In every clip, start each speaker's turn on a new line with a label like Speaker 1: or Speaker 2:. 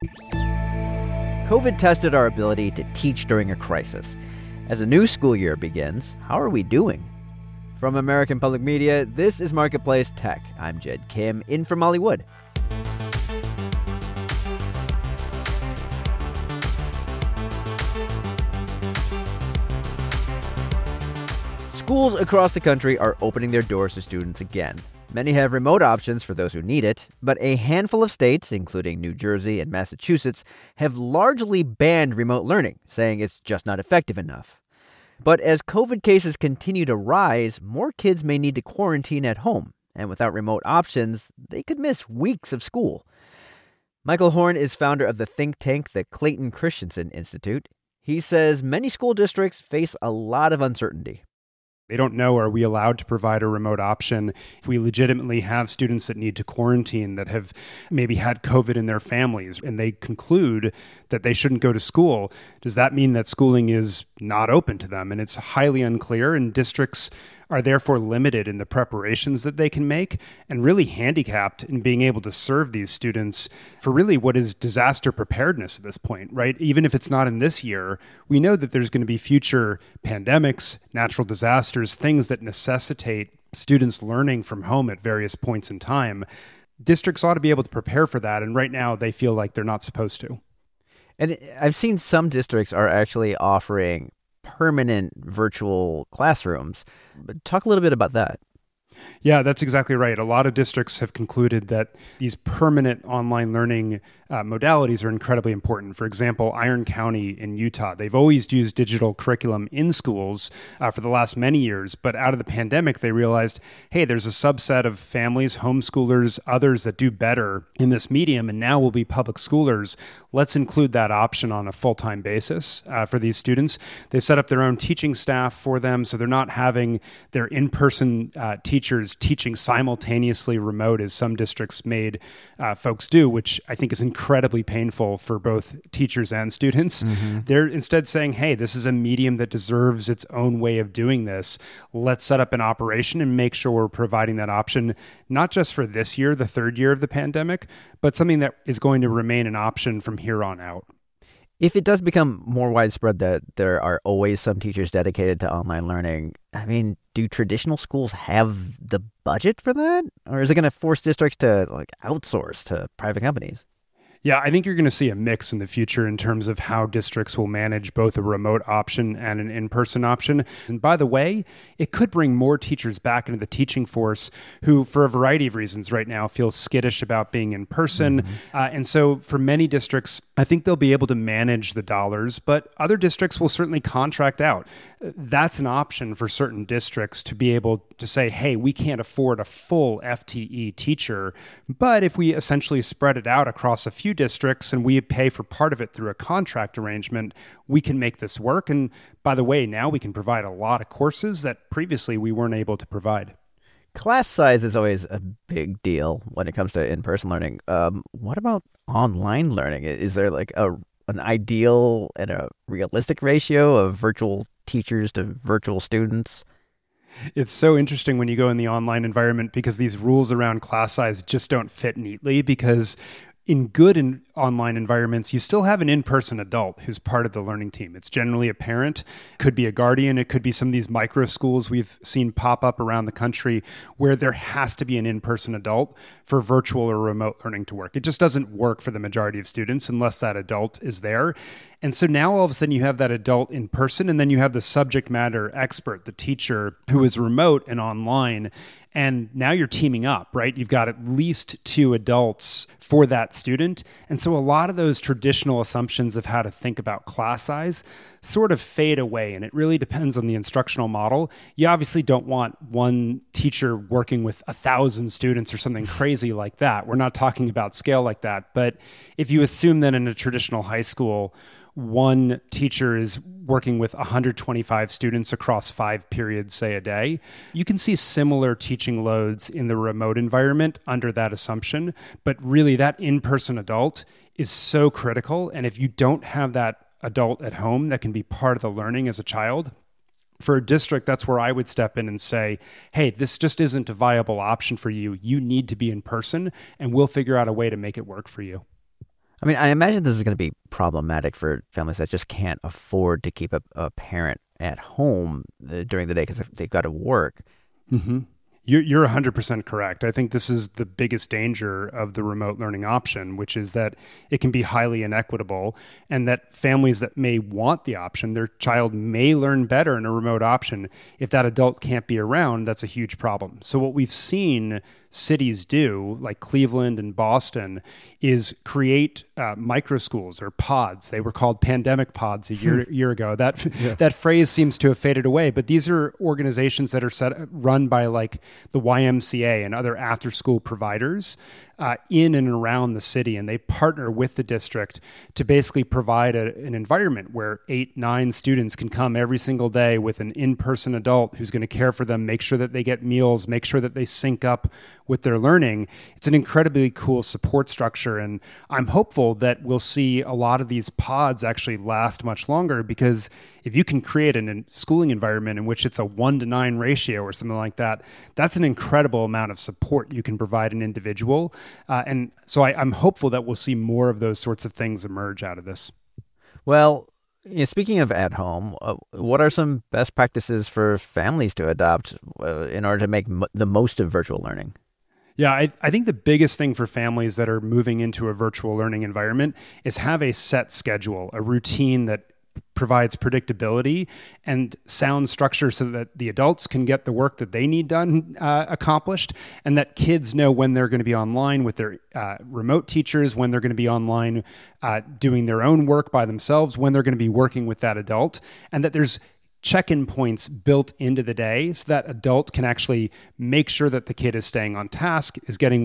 Speaker 1: COVID tested our ability to teach during a crisis. As a new school year begins, how are we doing? From American Public Media, this is Marketplace Tech. I'm Jed Kim, in from Hollywood. Schools across the country are opening their doors to students again. Many have remote options for those who need it, but a handful of states, including New Jersey and Massachusetts, have largely banned remote learning, saying it's just not effective enough. But as COVID cases continue to rise, more kids may need to quarantine at home, and without remote options, they could miss weeks of school. Michael Horn is founder of the think tank, the Clayton Christensen Institute. He says many school districts face a lot of uncertainty.
Speaker 2: They don't know, are we allowed to provide a remote option? If we legitimately have students that need to quarantine, that have maybe had COVID in their families, and they conclude that they shouldn't go to school, does that mean that schooling is not open to them? And it's highly unclear, and districts are therefore limited in the preparations that they can make and really handicapped in being able to serve these students for really what is disaster preparedness at this point, right? Even if it's not in this year, we know that there's going to be future pandemics, natural disasters, things that necessitate students learning from home at various points in time. Districts ought to be able to prepare for that, and right now they feel like they're not supposed to.
Speaker 1: And I've seen some districts are actually offering permanent virtual classrooms. But talk a little bit about that.
Speaker 2: Yeah, that's exactly right. A lot of districts have concluded that these permanent online learning modalities are incredibly important. For example, Iron County in Utah, they've always used digital curriculum in schools for the last many years, but out of the pandemic, they realized, hey, there's a subset of families, homeschoolers, others that do better in this medium, and now will be public schoolers. Let's include that option on a full-time basis for these students. They set up their own teaching staff for them, so they're not having their in-person teachers teaching simultaneously remote, as some districts made folks do, which I think is incredibly painful for both teachers and students. Mm-hmm. They're instead saying, hey, this is a medium that deserves its own way of doing this. Let's set up an operation and make sure we're providing that option, not just for this year, the third year of the pandemic, but something that is going to remain an option from here on out.
Speaker 1: If it does become more widespread that there are always some teachers dedicated to online learning, I mean, do traditional schools have the budget for that? Or is it going to force districts to outsource to private companies?
Speaker 2: Yeah, I think you're going to see a mix in the future in terms of how districts will manage both a remote option and an in-person option. And by the way, it could bring more teachers back into the teaching force who, for a variety of reasons right now, feel skittish about being in person. Mm-hmm. And so for many districts, I think they'll be able to manage the dollars, but other districts will certainly contract out. That's an option for certain districts to be able to say, hey, we can't afford a full FTE teacher, but if we essentially spread it out across a few districts and we pay for part of it through a contract arrangement, we can make this work. And by the way, now we can provide a lot of courses that previously we weren't able to provide.
Speaker 1: Class size is always a big deal when it comes to in-person learning. What about online learning? Is there an ideal and a realistic ratio of virtual teachers to virtual students?
Speaker 2: It's so interesting when you go in the online environment because these rules around class size just don't fit neatly, because in good online environments, you still have an in-person adult who's part of the learning team. It's generally a parent, could be a guardian, it could be some of these micro schools we've seen pop up around the country where there has to be an in-person adult for virtual or remote learning to work. It just doesn't work for the majority of students unless that adult is there. And so now all of a sudden you have that adult in person, and then you have the subject matter expert, the teacher, who is remote and online. And now you're teaming up, right? You've got at least 2 adults for that student. And so a lot of those traditional assumptions of how to think about class size sort of fade away. And it really depends on the instructional model. You obviously don't want one teacher working with 1,000 students or something crazy like that. We're not talking about scale like that. But if you assume that in a traditional high school, one teacher is working with 125 students across 5 periods, say, a day, you can see similar teaching loads in the remote environment under that assumption. But really, that in-person adult is so critical. And if you don't have that adult at home that can be part of the learning as a child, for a district, that's where I would step in and say, hey, this just isn't a viable option for you. You need to be in person, and we'll figure out a way to make it work for you.
Speaker 1: I mean, I imagine this is going to be problematic for families that just can't afford to keep a parent at home during the day because they've got to work.
Speaker 2: Mm-hmm. You're 100% correct. I think this is the biggest danger of the remote learning option, which is that it can be highly inequitable, and that families that may want the option, their child may learn better in a remote option. If that adult can't be around, that's a huge problem. So what we've seen cities do, like Cleveland and Boston, is create micro schools or pods. They were called pandemic pods a year ago. That phrase seems to have faded away, but these are organizations that are run by like the YMCA and other after-school providers in and around the city, and they partner with the district to basically provide an environment where 8-9 students can come every single day with an in-person adult who's going to care for them, make sure that they get meals, make sure that they sync up with their learning. It's an incredibly cool support structure, and I'm hopeful that we'll see a lot of these pods actually last much longer, because if you can create a schooling environment in which it's a 1-to-9 ratio or something like that, that's an incredible amount of support you can provide an individual. And so I'm hopeful that we'll see more of those sorts of things emerge out of this.
Speaker 1: Well, speaking of at home, what are some best practices for families to adopt in order to make the most of virtual learning?
Speaker 2: Yeah, I think the biggest thing for families that are moving into a virtual learning environment is have a set schedule, a routine that provides predictability and sound structure so that the adults can get the work that they need done accomplished, and that kids know when they're going to be online with their remote teachers, when they're going to be online doing their own work by themselves, when they're going to be working with that adult, and that there's check-in points built into the day so that adult can actually make sure that the kid is staying on task, is getting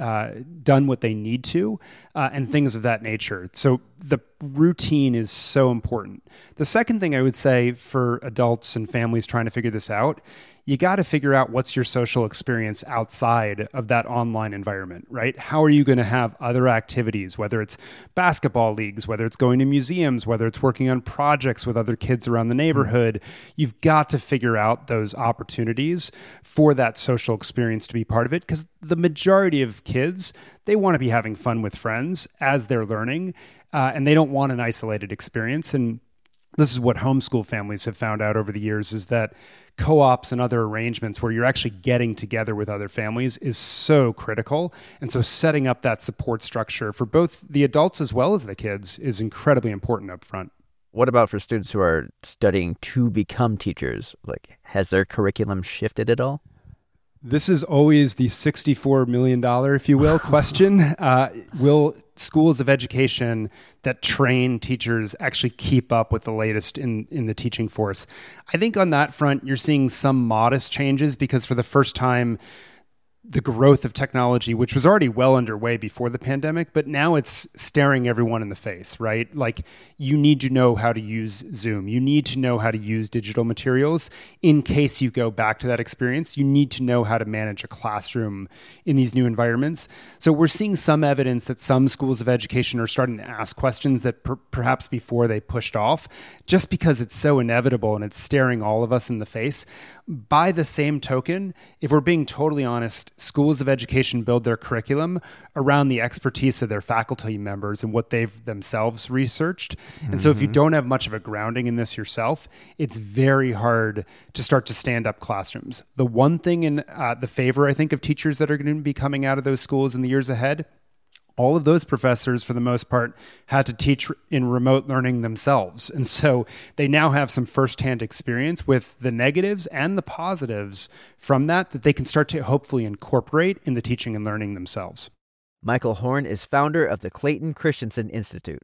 Speaker 2: done what they need to, and things of that nature. So the routine is so important. The second thing I would say for adults and families trying to figure this out, you got to figure out what's your social experience outside of that online environment, right? How are you going to have other activities, whether it's basketball leagues, whether it's going to museums, whether it's working on projects with other kids around the neighborhood? You've got to figure out those opportunities for that social experience to be part of it, because the majority of kids, they want to be having fun with friends as they're learning, and they don't want an isolated experience. And this is what homeschool families have found out over the years, is that co-ops and other arrangements where you're actually getting together with other families is so critical. And so setting up that support structure for both the adults as well as the kids is incredibly important up front.
Speaker 1: What about for students who are studying to become teachers? Like, has their curriculum shifted at all?
Speaker 2: This is always the $64 million, if you will, question. Will schools of education that train teachers actually keep up with the latest in the teaching force? I think on that front, you're seeing some modest changes, because for the first time, the growth of technology, which was already well underway before the pandemic, but now it's staring everyone in the face, right? Like, you need to know how to use Zoom. You need to know how to use digital materials. In case you go back to that experience, you need to know how to manage a classroom in these new environments. So we're seeing some evidence that some schools of education are starting to ask questions that perhaps before they pushed off, just because it's so inevitable and it's staring all of us in the face. By the same token, if we're being totally honest, schools of education build their curriculum around the expertise of their faculty members and what they've themselves researched. And so if you don't have much of a grounding in this yourself, it's very hard to start to stand up classrooms. The one thing in the favor, I think, of teachers that are going to be coming out of those schools in the years ahead, all of those professors, for the most part, had to teach in remote learning themselves. And so they now have some firsthand experience with the negatives and the positives from that they can start to hopefully incorporate in the teaching and learning themselves.
Speaker 1: Michael Horn is founder of the Clayton Christensen Institute.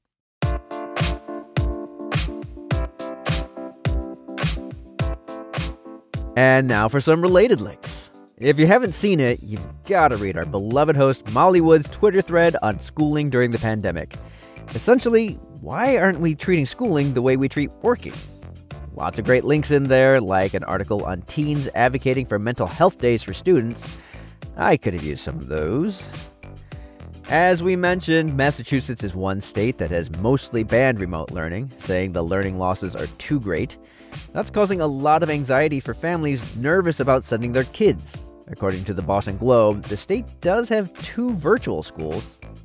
Speaker 1: And now for some related links. If you haven't seen it, you've got to read our beloved host Molly Wood's Twitter thread on schooling during the pandemic. Essentially, why aren't we treating schooling the way we treat working? Lots of great links in there, like an article on teens advocating for mental health days for students. I could have used some of those. As we mentioned, Massachusetts is one state that has mostly banned remote learning, saying the learning losses are too great. That's causing a lot of anxiety for families nervous about sending their kids. According to the Boston Globe, the state does have 2 virtual schools,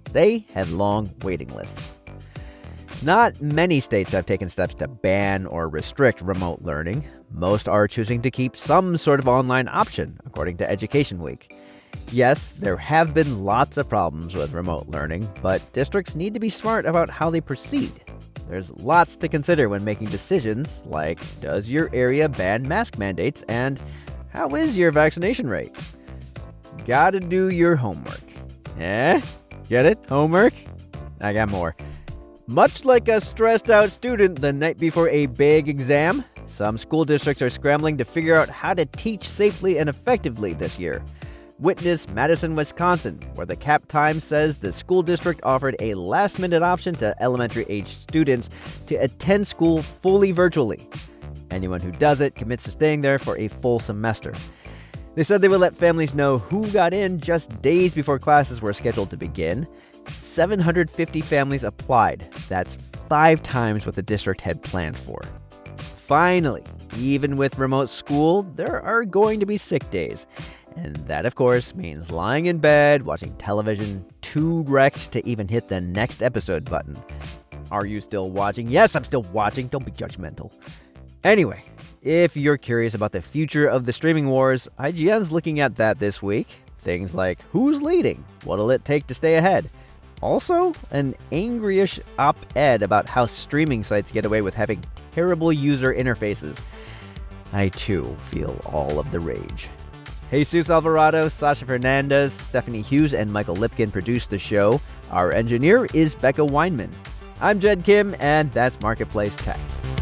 Speaker 1: They have long waiting lists. Not many states have taken steps to ban or restrict remote learning. Most are choosing to keep some sort of online option, according to Education Week. Yes, there have been lots of problems with remote learning, but districts need to be smart about how they proceed. There's lots to consider when making decisions, like does your area ban mask mandates and how is your vaccination rate? Gotta do your homework. Eh? Get it? Homework? I got more. Much like a stressed out student the night before a big exam, some school districts are scrambling to figure out how to teach safely and effectively this year. Witness Madison, Wisconsin, where the Cap Times says the school district offered a last-minute option to elementary-age students to attend school fully virtually. Anyone who does it commits to staying there for a full semester. They said they would let families know who got in just days before classes were scheduled to begin. 750 families applied. That's 5 times what the district had planned for. Finally, even with remote school, there are going to be sick days. And that, of course, means lying in bed, watching television, too wrecked to even hit the next episode button. Are you still watching? Yes, I'm still watching. Don't be judgmental. Anyway, if you're curious about the future of the streaming wars, IGN's looking at that this week. Things like who's leading? What'll it take to stay ahead? Also, an angry-ish op-ed about how streaming sites get away with having terrible user interfaces. I, too, feel all of the rage. Jesus Alvarado, Sasha Fernandez, Stephanie Hughes, and Michael Lipkin produced the show. Our engineer is Becca Weinman. I'm Jed Kim, and that's Marketplace Tech.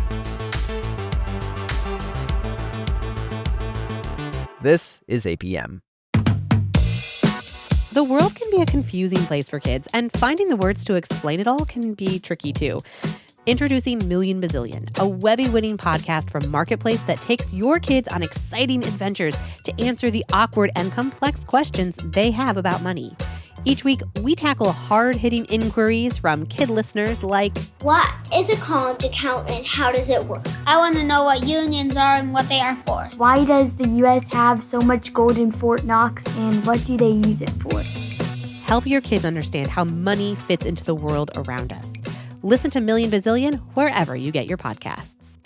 Speaker 1: This is APM.
Speaker 3: The world can be a confusing place for kids, and finding the words to explain it all can be tricky too. Introducing Million Bazillion, a Webby-winning podcast from Marketplace that takes your kids on exciting adventures to answer the awkward and complex questions they have about money. Each week, we tackle hard-hitting inquiries from kid listeners like,
Speaker 4: what is a college account and how does it work? I want to know what unions are and what they are for.
Speaker 5: Why does the U.S. have so much gold in Fort Knox and what do they use it for?
Speaker 3: Help your kids understand how money fits into the world around us. Listen to Million Bazillion wherever you get your podcasts.